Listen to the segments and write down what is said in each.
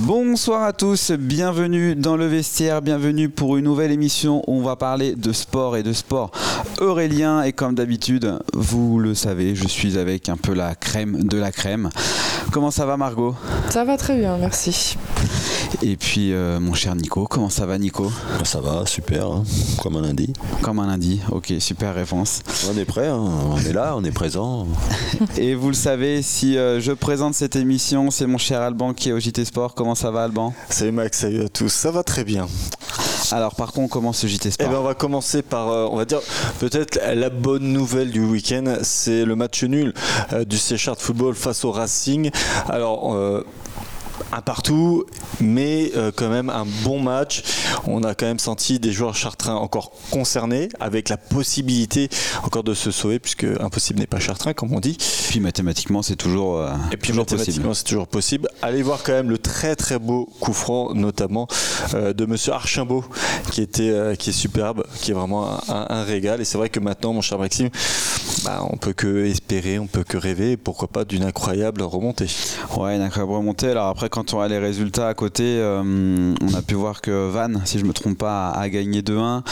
Bonsoir à tous, bienvenue dans le vestiaire, bienvenue pour une nouvelle émission où on va parler de sport et de sport eurélien. Et comme d'habitude, vous le savez, je suis avec un peu la crème de la crème. Comment ça va Margot ? Ça va très bien, merci. Et puis mon cher Nico, comment ça va Nico ? Ça va, super, hein, comme un lundi. Comme un lundi, ok, super réponse. On est prêt, hein, on est là, on est présent. Et vous le savez, si je présente cette émission, c'est mon cher Alban qui est au JT Sport. Comment ça va Alban ? Salut Max, salut à tous, ça va très bien. Alors par contre, on commence ce JT Sport. On va commencer par, on va dire, peut-être la bonne nouvelle du week-end, c'est le match nul du Séchard Football face au Racing. Alors, un partout, mais quand même un bon match. On a quand même senti des joueurs chartrains encore concernés, avec la possibilité encore de se sauver, puisque impossible n'est pas chartrain, comme on dit. Puis mathématiquement, c'est toujours c'est toujours possible. Allez voir quand même le très très beau coup franc, notamment de Monsieur Archimbaud, qui est superbe, qui est vraiment un régal. Et c'est vrai que maintenant, mon cher Maxime, on peut que espérer, on peut que rêver, pourquoi pas d'une incroyable remontée. Ouais, une incroyable remontée. Alors après, quand on a les résultats à côté, on a pu voir que Vannes, si je me trompe pas, a gagné 2-1.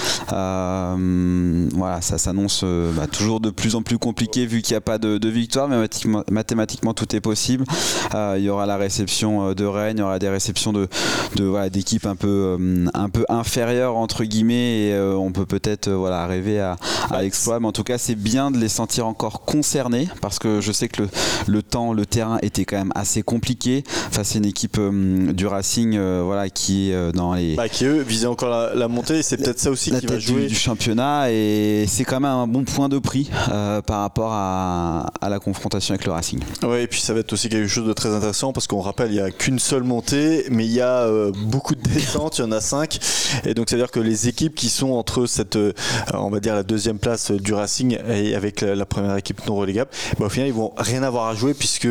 Voilà, ça s'annonce toujours de plus en plus compliqué vu qu'il n'y a pas de victoire, mais mathématiquement tout est possible. Il y aura la réception de Rennes, il y aura des réceptions d'équipes un peu inférieures entre guillemets, et on peut peut-être arriver à l'exploit. Mais en tout cas, c'est bien de les sentir encore concernés, parce que je sais que le terrain était quand même assez compliqué face à une équipe du Racing qui est dans les... qui eux visaient encore la montée, c'est peut-être ça aussi qui va jouer du championnat, et c'est quand même un bon point de prix par rapport à la confrontation avec le Racing. Oui, et puis ça va être aussi quelque chose de très intéressant, parce qu'on rappelle, il n'y a qu'une seule montée, mais il y a beaucoup de descentes, il y en a 5, et donc c'est-à-dire que les équipes qui sont entre cette, on va dire la deuxième place du Racing et avec la première équipe non relégable, au final ils vont rien avoir à jouer, puisque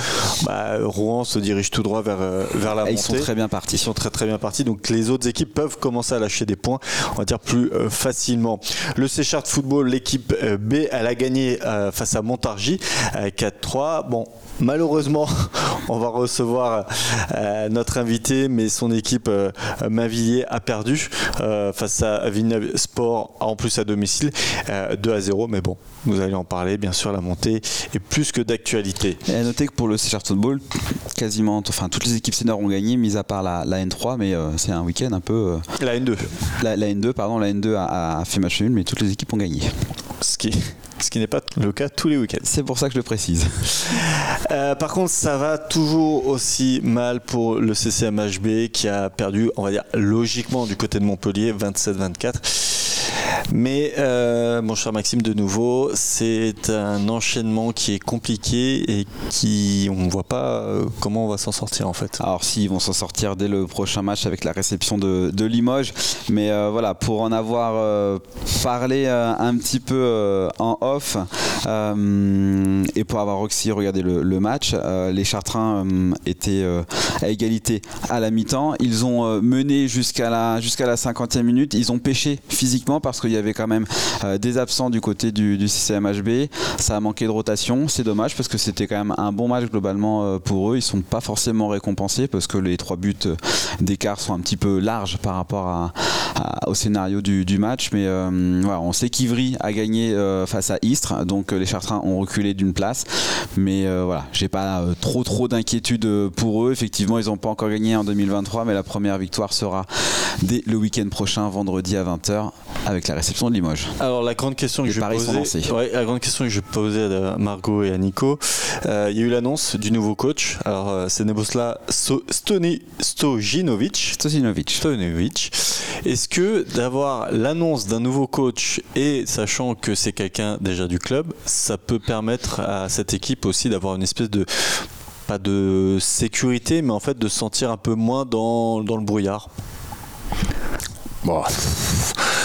Rouen se dirige tout droit vers la montée. Ils sont très bien partis. Ils sont très très bien partis, donc les autres équipes peuvent commencer à lâcher des points, on va dire plus facilement. Le Séchard Football, l'équipe B, elle a gagné face à Montargis 4-3. Bon, malheureusement, on va recevoir notre invité, mais son équipe Mainvilliers a perdu face à Villeneuve Sport, en plus à domicile, 2-0. Mais bon, vous allez en parler, bien sûr, la montée est plus que d'actualité. Et à noter que pour le Séchard Football, toutes les équipes seniors ont gagné, mis à part la N3, mais c'est un week-end un peu... La N2. La N2 a fait match nul, mais toutes les équipes ont gagné. Ce qui n'est pas le cas tous les week-ends. C'est pour ça que je le précise. Par contre, ça va toujours aussi mal pour le CCMHB, qui a perdu, on va dire, logiquement du côté de Montpellier, 27-24. Mais mon cher Maxime, de nouveau, c'est un enchaînement qui est compliqué et on ne voit pas comment on va s'en sortir en fait. Alors si, ils vont s'en sortir dès le prochain match avec la réception de Limoges, mais pour en avoir parlé un petit peu en off, et pour avoir aussi regardé le match, les Chartrains étaient à égalité à la mi-temps. Ils ont mené jusqu'à la 50e minute. Ils ont pêché physiquement parce qu'il y avait quand même des absents du côté du CCMHB. Ça a manqué de rotation, c'est dommage parce que c'était quand même un bon match globalement pour eux. Ils ne sont pas forcément récompensés parce que les 3 buts d'écart sont un petit peu larges par rapport au scénario du match, mais on sait qu'Ivry a gagné face à Istres, donc les Chartrains ont reculé d'une place, mais j'ai pas trop d'inquiétude pour eux. Effectivement, ils n'ont pas encore gagné en 2023, mais la première victoire sera dès le week-end prochain, vendredi à 20h, avec la réception de Limoges. Alors la grande question que je vais poser à Margot et à Nico, il y a eu l'annonce du nouveau coach. Alors c'est Nebojša Stojinović. Est-ce que d'avoir l'annonce d'un nouveau coach, et sachant que c'est quelqu'un déjà du club, ça peut permettre à cette équipe aussi d'avoir une espèce de, pas de sécurité, mais en fait de se sentir un peu moins dans le brouillard?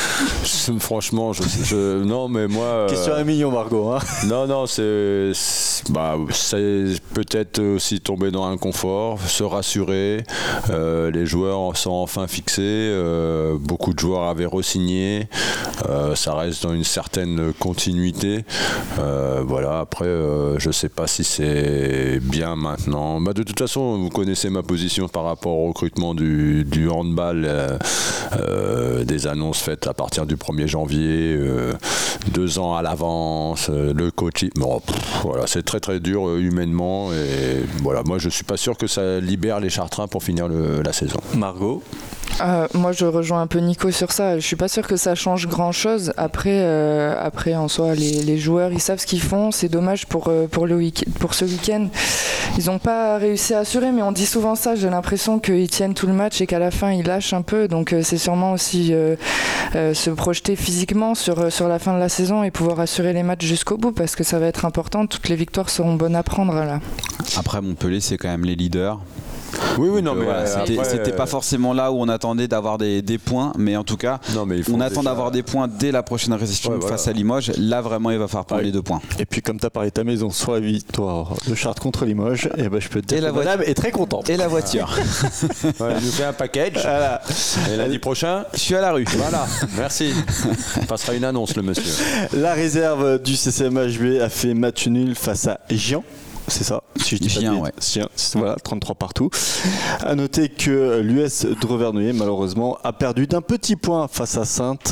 Franchement, non, mais moi. Question à 1 million, Margot. Hein. Non, C'est peut-être aussi tomber dans un confort, se rassurer. Les joueurs sont enfin fixés. Beaucoup de joueurs avaient re-signé. Ça reste dans une certaine continuité. Voilà. Après, je ne sais pas si c'est bien maintenant. De toute façon, vous connaissez ma position par rapport au recrutement du handball. Des annonces faites à partir du 1er janvier, 2 ans à l'avance, le coaching. Bon, voilà, c'est très très dur humainement. Et voilà, moi je suis pas sûr que ça libère les Chartrains pour finir la saison. Margot? Moi je rejoins un peu Nico sur ça. Je suis pas sûr que ça change grand chose. Après en soi les joueurs ils savent ce qu'ils font. C'est dommage pour ce week-end. Ils n'ont pas réussi à assurer, mais on dit souvent ça. J'ai l'impression qu'ils tiennent tout le match et qu'à la fin ils lâchent un peu. Donc c'est sûrement aussi se projeter physiquement sur la fin de la saison et pouvoir assurer les matchs jusqu'au bout, parce que ça va être important. Toutes les victoires seront bonnes à prendre là. Après Montpellier c'est quand même les leaders. Oui, non, mais voilà, c'était pas forcément là où on attendait d'avoir des points, mais en tout cas, on attend d'avoir des points dès la prochaine réception face à Limoges. Là, vraiment, il va falloir prendre les 2 points. Et puis, comme tu as parlé de ta maison sur la victoire de Chartres contre Limoges, et je peux te dire que madame est très contente. Et la voiture. Il nous fait un package. Voilà. Et lundi prochain, je suis à la rue. Voilà, merci. On passera une annonce, le monsieur. La réserve du CCMHB a fait match nul face à Gien. C'est ça, si je dis Gien, pas Gien, voilà, 33 partout. À noter que l'US Dreux-Vernouillet, malheureusement, a perdu d'un petit point face à Saintes,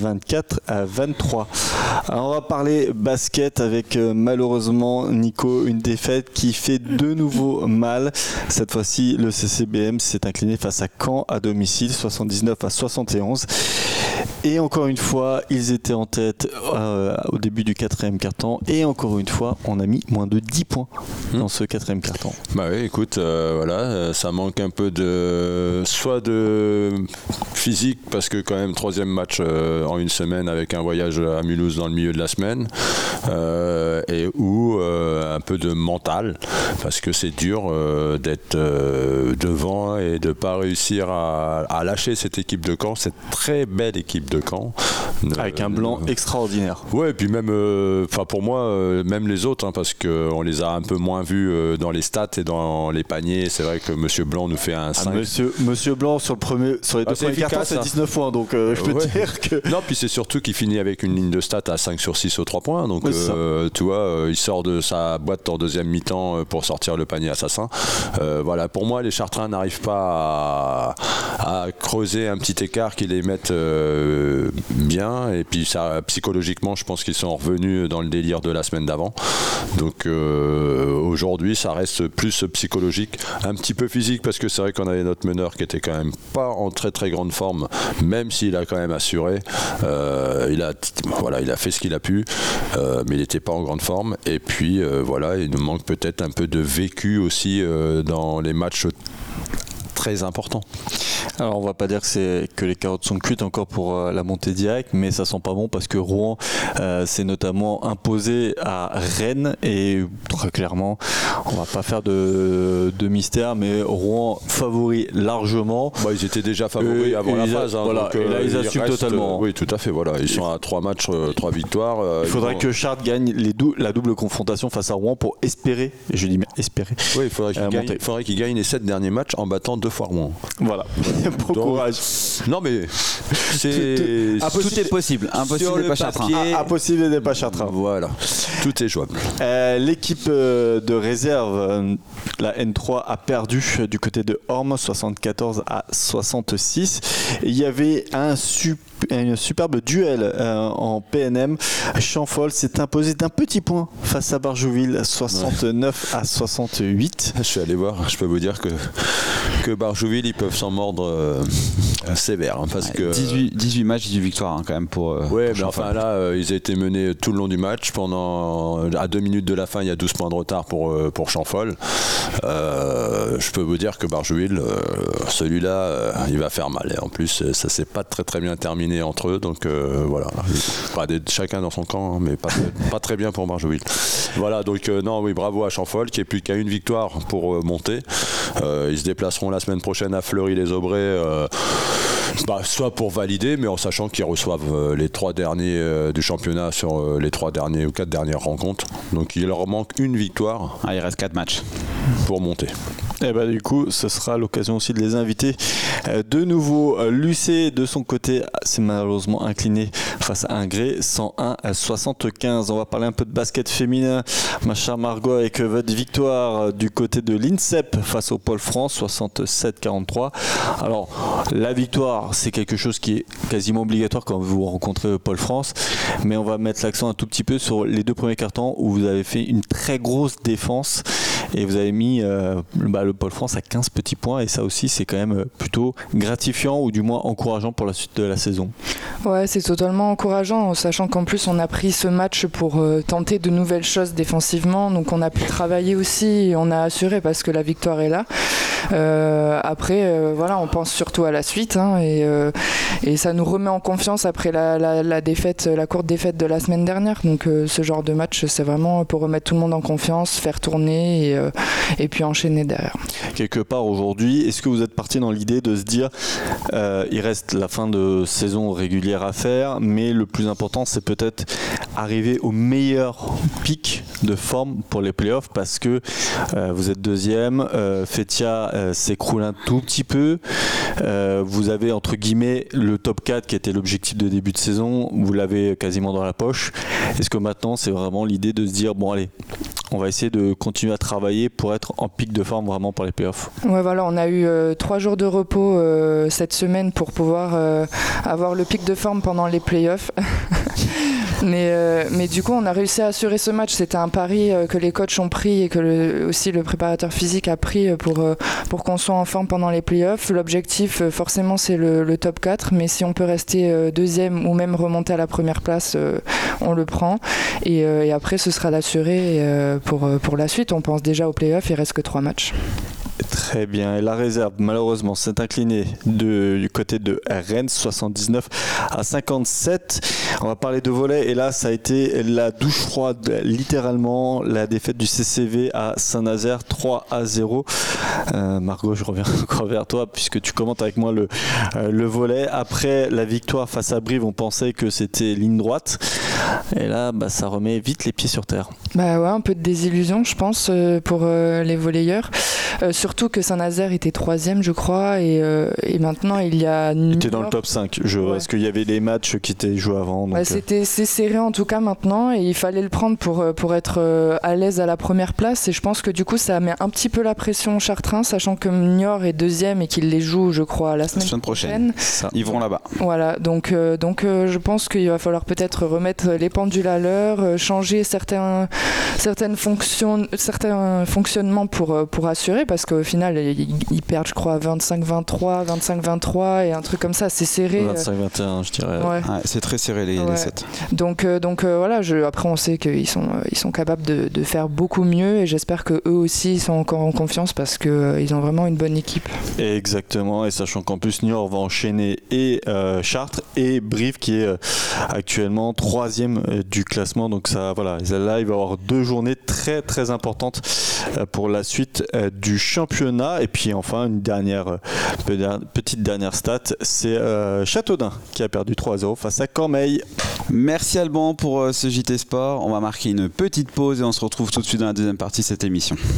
24-23. Alors, on va parler basket avec, malheureusement, Nico, une défaite qui fait de nouveau mal. Cette fois-ci, le CCBM s'est incliné face à Caen à domicile, 79-71. Et encore une fois, ils étaient en tête au début du 4e quart-temps. Et encore une fois, on a mis moins de 10 points dans ce 4e quart-temps. Bah oui, écoute, voilà, ça manque un peu soit de physique, parce que quand même 3e match en une semaine avec un voyage à Mulhouse dans le milieu de la semaine, ou un peu de mental, parce que c'est dur d'être devant et de ne pas réussir à lâcher cette équipe de Caen, cette très belle équipe de Caen. Avec un blanc extraordinaire. Ouais, et puis même, pour moi, même les autres, parce qu'on les a un peu moins vus dans les stats et dans les paniers. C'est vrai que Monsieur Blanc nous fait un 5. Monsieur Blanc sur les 2 premiers cartons, c'est 19 points, donc je peux te dire que... Non, puis c'est surtout qu'il finit avec une ligne de stats à 5 sur 6 aux 3 points, donc tu vois, il sort de sa boîte en 2e mi-temps pour sortir le panier assassin. Voilà, pour moi, les Chartrains n'arrivent pas à creuser un petit écart qui les mette bien, et puis ça, psychologiquement, je pense qu'ils sont revenus dans le délire de la semaine d'avant. Donc aujourd'hui, ça reste plus psychologique, un petit peu physique, parce que c'est vrai qu'on avait notre meneur qui était quand même pas en très très grande forme, même s'il a quand même assuré. Il a fait ce qu'il a pu, mais il n'était pas en grande forme. Et puis voilà, il nous manque peut-être un peu de vécu aussi dans les matchs très importants. Alors on va pas dire que les carottes sont cuites encore pour la montée directe, mais ça sent pas bon, parce que Rouen s'est notamment imposé à Rennes, et très clairement, on va pas faire de mystère, mais Rouen favori largement. Ils étaient déjà favoris avant la phase. Voilà, donc, et là ils assument totalement. Oui, tout à fait. Voilà, ils sont à 3 matchs, 3 victoires. Il faudrait que Chartres gagne la double confrontation face à Rouen pour espérer, et je dis bien espérer. Oui, il faudrait qu'il gagne les 7 derniers matchs en battant 2 fois Rouen. Voilà. Bon courage. Non, mais tout est possible. Impossible n'est pas Chartrain. Impossible n'est pas Chartrain. Voilà, tout est jouable. L'équipe de réserve, la N3, a perdu du côté de Orme, 74-66. Il y avait un superbe duel en PNM. Chamfol s'est imposé d'un petit point face à Barjouville, 69-68. Je suis allé voir, je peux vous dire que Barjouville, ils peuvent s'en mordre sévère, parce que 18 matchs, 18 victoires quand même pour mais enfin là, ils ont été menés tout le long du match. À 2 minutes de la fin, il y a 12 points de retard pour Chamfol. Je peux vous dire que Barjouville, celui-là, il va faire mal. Et en plus, ça s'est pas très très bien terminé entre eux, donc voilà, chacun dans son camp, mais pas très bien pour Barjouville. Voilà, donc bravo à Chamfol, qui est plus qu'à une victoire pour monter. Ils se déplaceront la semaine prochaine à Fleury-les-Aubrais, soit pour valider, mais en sachant qu'ils reçoivent les 3 derniers du championnat sur les 3 derniers ou 4 dernières rencontres. Donc il leur manque une victoire. Il reste 4 matchs pour monter. Et du coup, ce sera l'occasion aussi de les inviter de nouveau. Lucé, de son côté, s'est malheureusement incliné face à Ingré, 101-75. On va parler un peu de basket féminin, ma chère Margot, avec votre victoire du côté de l'INSEP face au Pôle France, 67-43. Alors, la victoire, c'est quelque chose qui est quasiment obligatoire quand vous rencontrez le Pôle France, mais on va mettre l'accent un tout petit peu sur les 2 premiers cartons où vous avez fait une très grosse défense et vous avez mis le Pôle France à 15 petits points, et ça aussi c'est quand même plutôt gratifiant ou du moins encourageant pour la suite de la saison. Ouais, c'est totalement encourageant, sachant qu'en plus on a pris ce match pour tenter de nouvelles choses défensivement, donc on a pu travailler aussi et on a assuré parce que la victoire est là. Après, voilà, on pense surtout à la suite, et ça nous remet en confiance après la défaite, la courte défaite de la semaine dernière. Donc ce genre de match, c'est vraiment pour remettre tout le monde en confiance, faire tourner et puis enchaîner derrière. Quelque part aujourd'hui, est-ce que vous êtes parti dans l'idée de se dire il reste la fin de saison régulière à faire, mais le plus important c'est peut-être arriver au meilleur pic de forme pour les playoffs, parce que vous êtes deuxième, Fetia s'écroule un tout petit peu, vous avez entre guillemets le top 4 qui était l'objectif de début de saison, vous l'avez quasiment dans la poche. Est-ce que maintenant c'est vraiment l'idée de se dire bon allez, on va essayer de continuer à travailler pour être en pic de forme vraiment pour les playoffs? Ouais, voilà, on a eu 3 jours de repos cette semaine pour pouvoir avoir le pic de forme pendant les playoffs. Mais du coup, on a réussi à assurer ce match. C'était un pari que les coachs ont pris et que aussi le préparateur physique a pris pour qu'on soit en forme pendant les playoffs. L'objectif, forcément, c'est le top 4. Mais si on peut rester deuxième ou même remonter à la première place, on le prend. Et après, ce sera d'assurer pour la suite. On pense déjà aux playoffs. Il reste que 3 matchs. Très bien. Et la réserve, malheureusement, s'est inclinée du côté de Rennes, 79-57. On va parler de volley. Et là, ça a été la douche froide, littéralement. La défaite du CCV à Saint-Nazaire, 3-0. Margot, je reviens encore vers toi, puisque tu commentes avec moi le volley. Après la victoire face à Brive, on pensait que c'était ligne droite. Et là, ça remet vite les pieds sur terre. Ouais, un peu de désillusion, je pense, pour les volleyeurs. Surtout que Saint-Nazaire était 3e, je crois, et maintenant il y a... Il était dans le top 5. Est-ce qu'il y avait des matchs qui étaient joués avant, donc... C'est serré en tout cas maintenant, et il fallait le prendre pour être à l'aise à la première place. Et je pense que du coup ça met un petit peu la pression aux Chartrains, sachant que Niort est 2e et qu'ils les jouent, je crois, la semaine prochaine. Ils vont là-bas. Voilà, donc je pense qu'il va falloir peut-être remettre les pendules à l'heure, changer certains fonctionnements pour assurer, parce qu'au final ils perdent, je crois, 25-23, 25-23 et un truc comme ça, c'est serré. 25-21, je dirais. Ouais, c'est très serré les 7. Donc voilà, après on sait qu'ils sont capables de faire beaucoup mieux, et j'espère qu'eux aussi ils sont encore en confiance, parce qu'ils ont vraiment une bonne équipe. Exactement, et sachant qu'en plus Niort va enchaîner et Chartres et Brive qui est actuellement 3e du classement, donc ça, voilà, là il va y avoir 2 journées très très importantes pour la suite du championnat. Et puis enfin une petite dernière stat, c'est Châteaudun qui a perdu 3-0 face à Cormeilles. Merci Alban pour ce JT Sport. On va marquer une petite pause et on se retrouve tout de suite dans la deuxième partie de cette émission.